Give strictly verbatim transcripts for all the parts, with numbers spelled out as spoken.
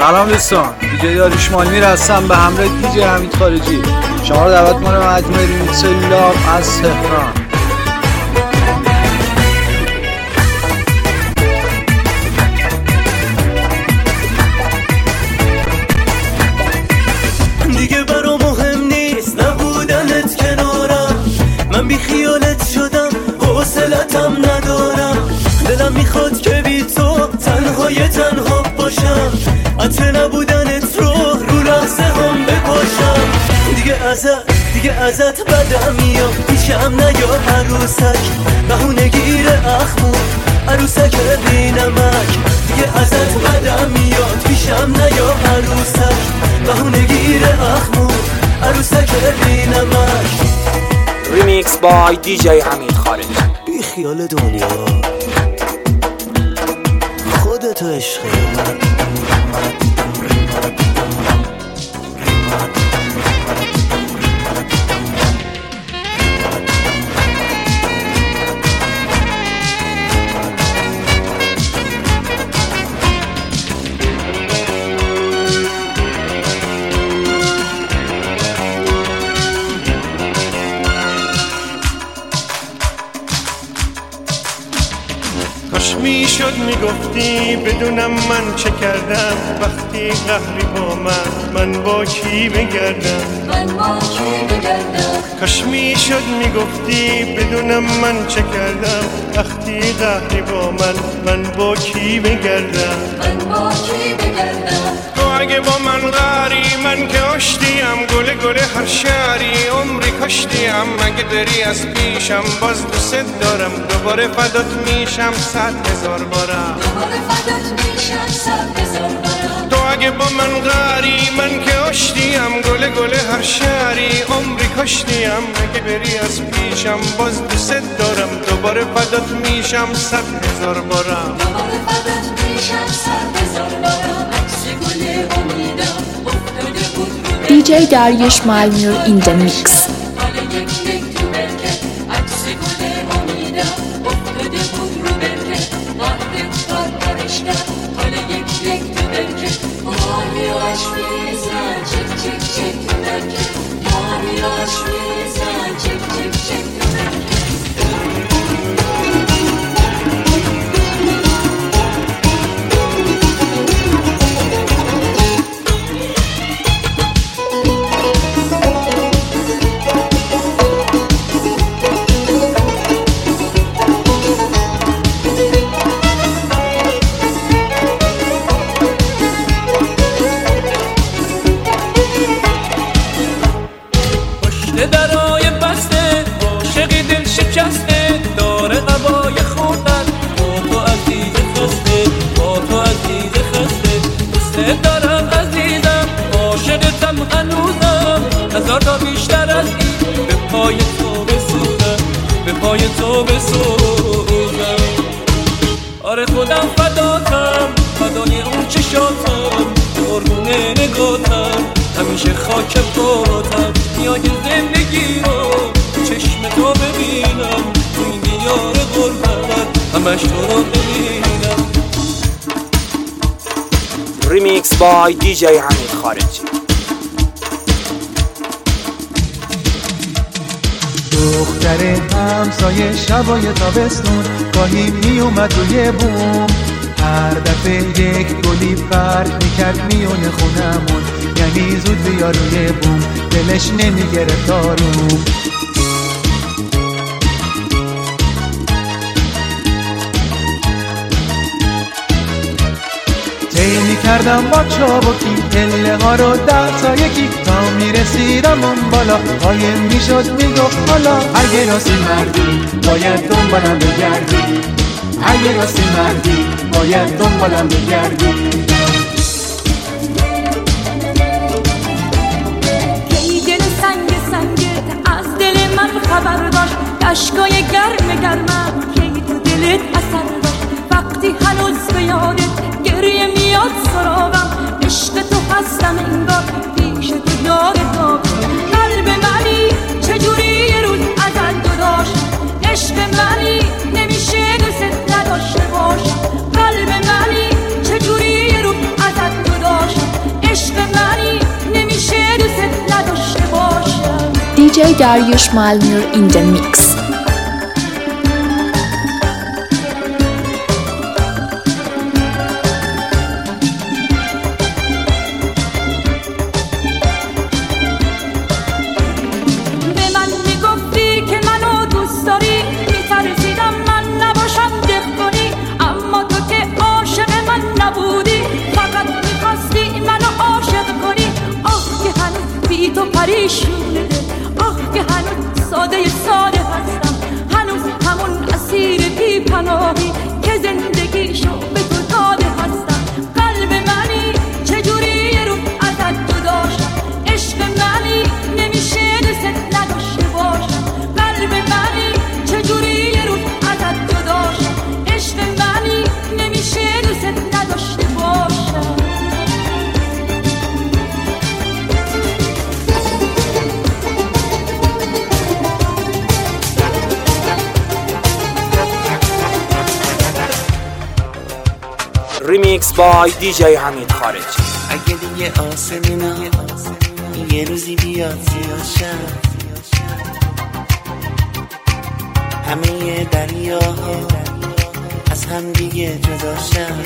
سلام دوستان، دیجی داریوش مالمیر هستم به همراه دیجی حمید خارجی. شما رو دعوت می‌کنم به مجموعه ریمیکس لاب از تهران. دیگه برام مهم نیست نبودنت کنارم، من بی خیالت شدم حوصلتم ندارم. دلم میخواد که بی تو تنهای تنها باشم، عطر نبودنت رو رو لحظه هم بپاشم. دیگه ازت دیگه ازت بدم میاد، پیشم نیا عروسک بهونه گیر اخمو عروسک بی نمک. دیگه ازت بدم میاد، پیشم نیا عروسک بهونه گیر اخمو عروسک بی نمک. ریمیکس بای دیجی حمید خارجی. بی خیال دنیا خودتو عشق من. میشد میگفتی بدونم من چه کردم، وقتی قهری با من من با کی بگردم، من با کی بگردم. کاش میشد میگفتی بدونم من چه کردم، وقتی قهری با من من با کی بگردم، من با کی بگردم. تو اگه با من قهری من که آشتیم، گله گله هر شهری عمری کاشتیم. اگه بری از پیشم باز دوست دارم، دوباره فدات میشم صد هزار بارم، دوباره فدات میشم صد هزار بارم. تو اگه با من قهری من که آشتیم، گله گله هر شهری عمری کاشتیم. اگه بری از پیشم باز دوست دارم، دوباره فدات میشم صد هزار بارم، دوباره فدات میشم صد هزار بارم. عکس گل امیدم افتاده بود رو دیجی داریوش مالمیر in the mix. حالا یک یک تو برکه، عکس گل امیدم افتاده بود رو برکه. قهر کار برش کرد، حالا یک یک تو برکه. ماریاش میزن چک چک چک تو برکه، ماریاش میزن چک چک چک تو برکه. درای بسته عاشقی دل شکسته، داره قبای خوردن با تو عزیز خسته، با تو عزیز خسته. دوست دارم عزیزم عاشقتم هنوزم، هزار تا بیشتر از این به پای تو بسوزم، به پای تو بسوزم. آره خودم فداتم، فدای اون چشاتم، قربونه نگاتم، همیشه خاک پاتم. میای زندگی رو چشم تو ببینم، تو این دیار غربت همش تو رو ببینم. ریمیکس بای دیجی حمید خارجی. دختر همسایه شبای تابستون گاهی می اومد روی بوم، هر دفعه یک گلی فرق میکرد میونه خونمون، یعنی زود بیا روی بوم دلش نمیگرفت آروم. طی میکردم با چابکی پله ها رو ده تا یکی، تا میرسیدم اون بالا قایم میشد میگفت حالا اگه راستی مردی باید دنبالم بگردی، اگه راستی مردی باید دنبالم بگردی. ای دل سنگ سنگت از دل من خبر داشت، اشکای گرم گرمم کی تو دلت اثر داشت. وقتی هنوز به یادت گریه میاد سراغم، عشق تو هستم انگار پیش تو داغ داغ. قلب منی چجوری یه روز ازت جدا شد، عشق منی نمیشه دوست نداشته باشم. قلب منی چجوری یه روز ازت جدا شد، Dariush Malmur in the mix. پریشونه آه که هنوز ساده ساده هستم، هنوز همون اسیر بی پناهی که زندگیشو به تو داده هستم. قلب منی چجوری رو ازت جداشم، عشق منی نمیشه دوست نداشته باشم. قلب منی چجوری رو ازت جداشم، عشق منی نمیشه دوست نداشته باشم. ریمیکس بای دی جی حمید خارجی. اگه دیگه آسمونا یه روزی بیاد سیاشم، همه دریاها از هم دیگه جداشم،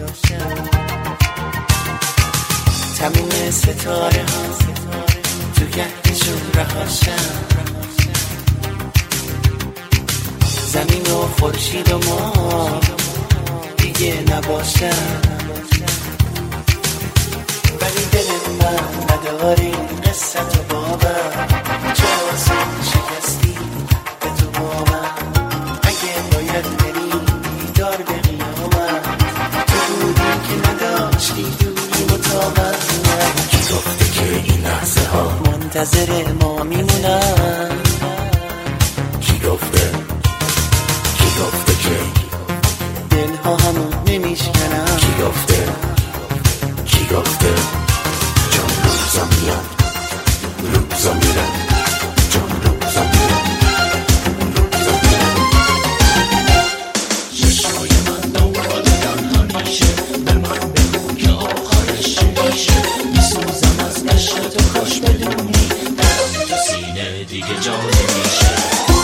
تموم ستاره ها تو گهدشون رهاشم، زمین و خورشید و ما دیگه نباشم. ولی دل من نداره این قصة و باور، چه آسان شکستی به تو با من. اگه باید بری بیدار به قیامت، تو بودی که نداشتی دوری مطابق. کی گفته که این لحظه ها منتظر ما میمونن؟ کی گفته کی گفته که دلها همون نمیشکنم؟ کی گفته کی گفته جان روزا میان روزا میرن، جان روزا میرن روزا میرن. چشمای من دنبالن همیشه، به من بگو که آخرش میشه. میسوزم از عشق تو، کاش بدونی درم تو سینه دیگه جا نمیشه.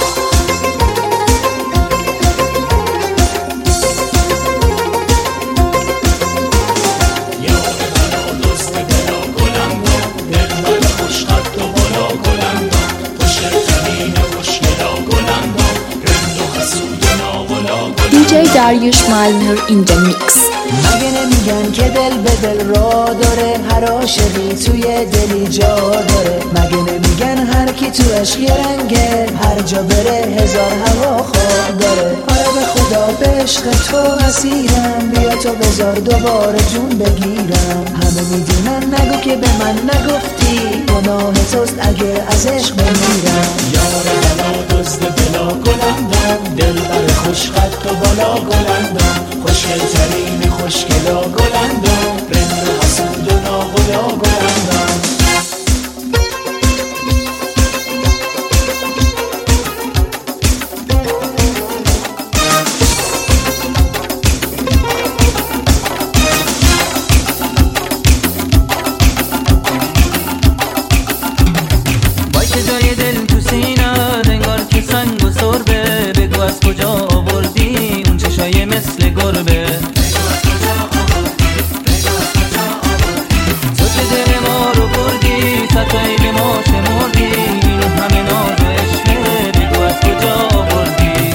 دی جی Dariush Malmur in the mix. مگه نمیگن که دل به دل را داره، هر عاشقی توی دلی جا داره. مگه نمیگن هر کی تو عشق یه رنگه، هر جا بره هزار هوا خواه داره. آره به خدا به عشق تو اسیرم، بیا تو بذار دوباره جون بگیرم. همه میدونن نگو که به من نگفتی، گناه توست اگه از عشق بمیرم. یار بلا دزد بلا گلندم، دل بر خوش خط و بالا گلندم. خوشگل ترین خوشگلا گلندم، رند و حسود و ناغلا گلندم. وای که جای دل تو سینه انگار که سنگ و سربه، بگو از کجا آوردی اون چشای مثل گربه. تو که دل ما رو بردی، ستایی به ما شمردی، این همه ناز و عشقه، بگو از کجا آوردی.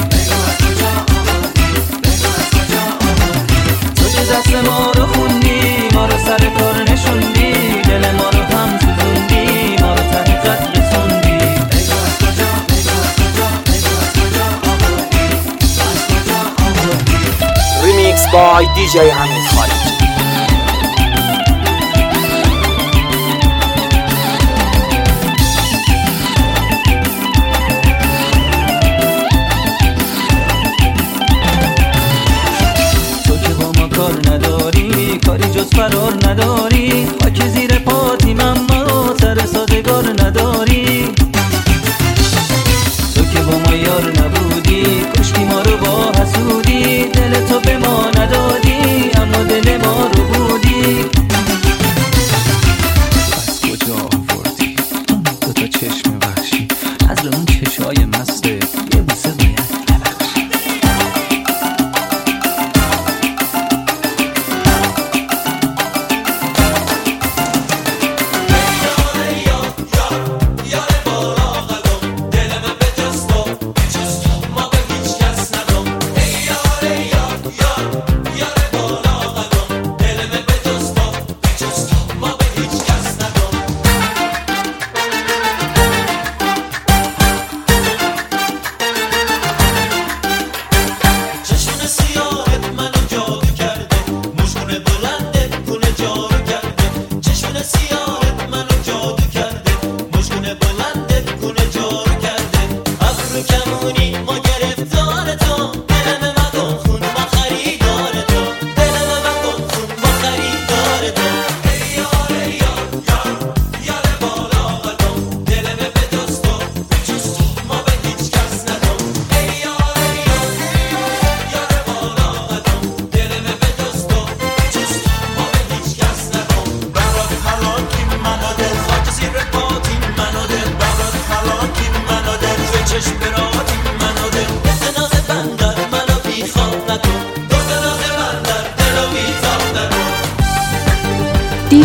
تو که دست ما رو خوندی، ما رو سر کار نشوندی، دل ما رو هم سوزوندی، ما رو ته خط رسوندی. ریمیکس بای دی جی حمید خارجی. تو که با ما کار نداری، کاری جز فرار نداری، خاک زیر پاتیم اما سر سازگار نداری. تو که با ما یار نبودی، کشتی ما رو با حسودی، دل تو به ما ندادی اما دل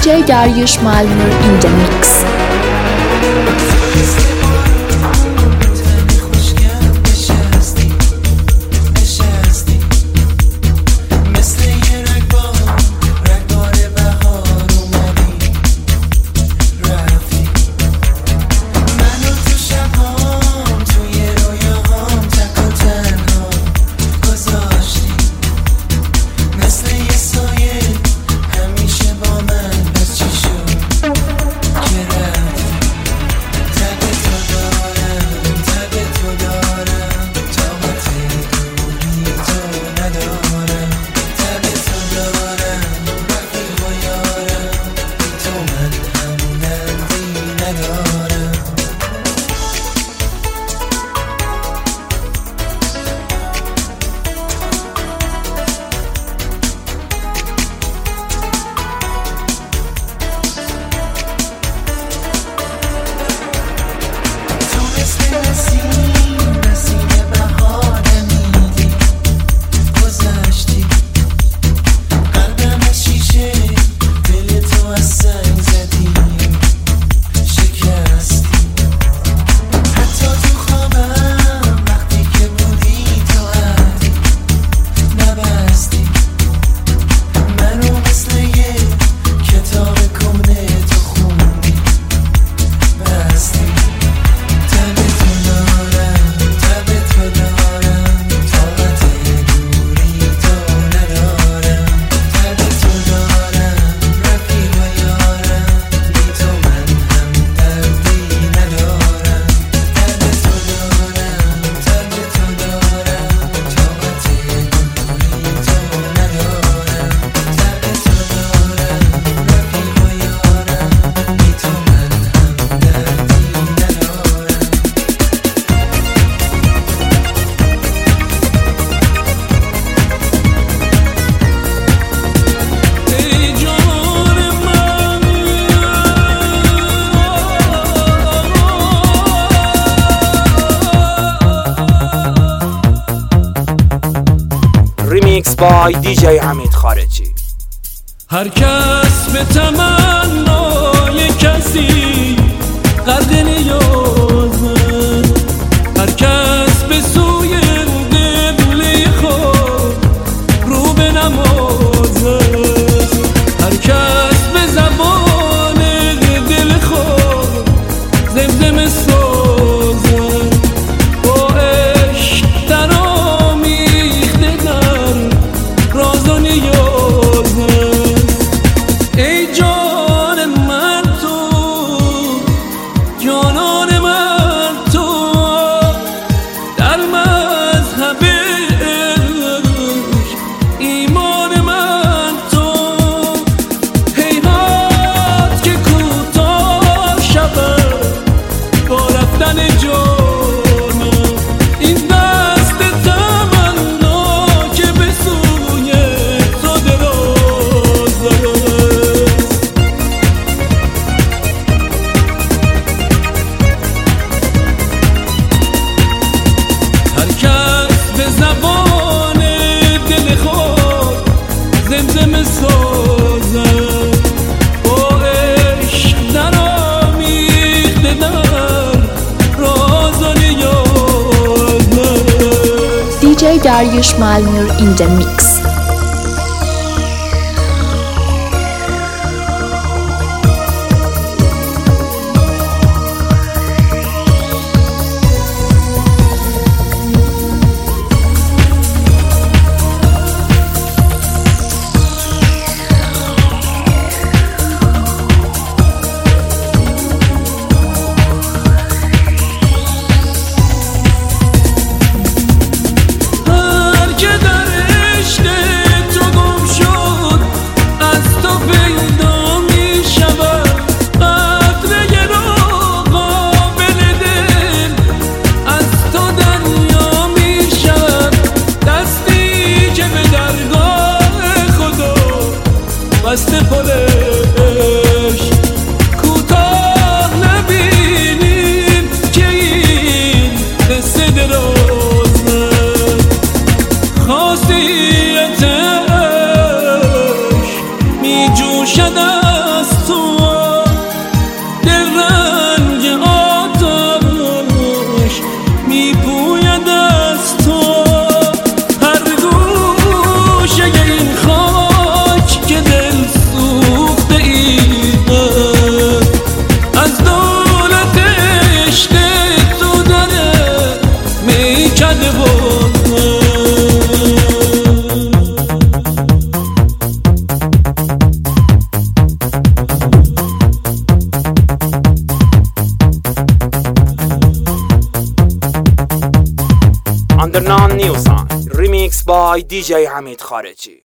D J Dariush Malmur in the mix. ریمیکس بای دی جی حمید خارجی. هر کس به تمنای کسی غرق نیازه، هر کس به سوی دل خود رو به نمازه، هر کس به زبان دل خود زمزمه سازه، با عشق در آمیخته در راز و نیازه. ای جان من تو، جانان من تو، در مذهب عشق ایمان من تو. هیهات که کوتاه شود با رفتن جانم، این دست تمنا که به سوی تو درازه. هر کس به زبان دل خود زمزمه سازه، با عشق در آمیخته در راز و نیازه. D J Dariush Malmur in the mix. هر که در عشق Under Non New Song Remix by دی جی حمید خارجی.